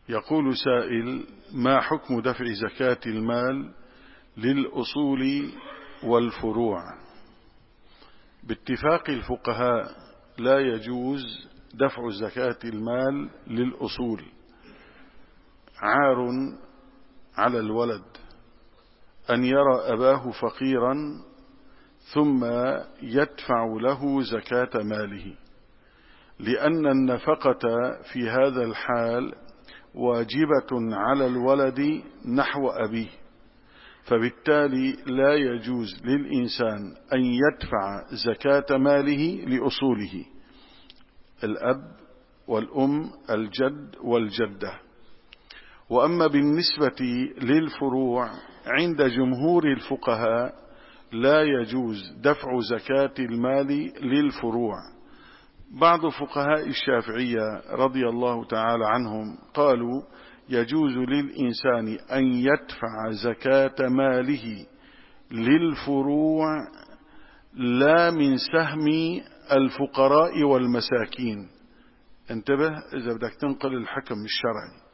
يقول سائل: ما حكم دفع زكاة المال للأصول والفروع؟ باتفاق الفقهاء لا يجوز دفع زكاة المال للأصول. عار على الولد أن يرى أباه فقيرا ثم يدفع له زكاة ماله، لأن النفقة في هذا الحال واجبة على الولد نحو أبيه، فبالتالي لا يجوز للإنسان أن يدفع زكاة ماله لأصوله: الأب والأم، الجد والجدة. وأما بالنسبة للفروع عند جمهور الفقهاء لا يجوز دفع زكاة المال للفروع. بعض فقهاء الشافعية رضي الله تعالى عنهم قالوا: يجوز للإنسان أن يدفع زكاة ماله للفروع لا من سهم الفقراء والمساكين. انتبه إذا بدك تنقل الحكم الشرعي.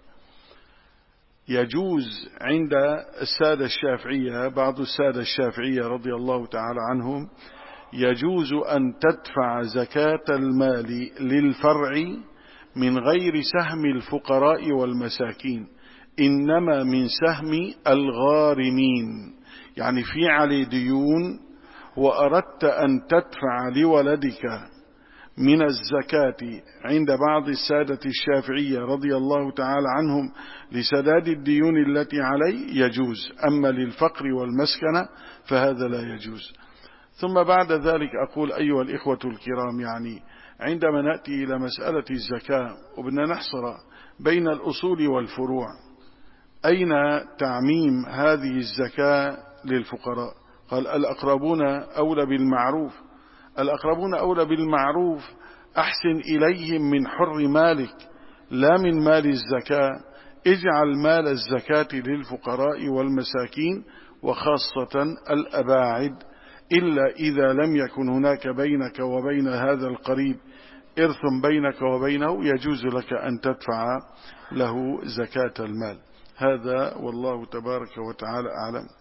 يجوز عند السادة الشافعية، بعض السادة الشافعية رضي الله تعالى عنهم، يجوز أن تدفع زكاة المال للفرع من غير سهم الفقراء والمساكين، إنما من سهم الغارمين. يعني في عليه ديون وأردت أن تدفع لولدك من الزكاة عند بعض السادة الشافعية رضي الله تعالى عنهم لسداد الديون التي عليه يجوز، أما للفقر والمسكنة فهذا لا يجوز. ثم بعد ذلك أقول أيها الإخوة الكرام، يعني عندما نأتي إلى مسألة الزكاة وبدنا نحصر بين الأصول والفروع، أين تعميم هذه الزكاة للفقراء؟ قال: الأقربون أولى بالمعروف. الأقربون أولى بالمعروف أحسن إليهم من حر مالك لا من مال الزكاة. اجعل مال الزكاة للفقراء والمساكين وخاصة الأباعد، إلا إذا لم يكن هناك بينك وبين هذا القريب إرث بينك وبينه يجوز لك أن تدفع له زكاة المال. هذا والله تبارك وتعالى أعلم.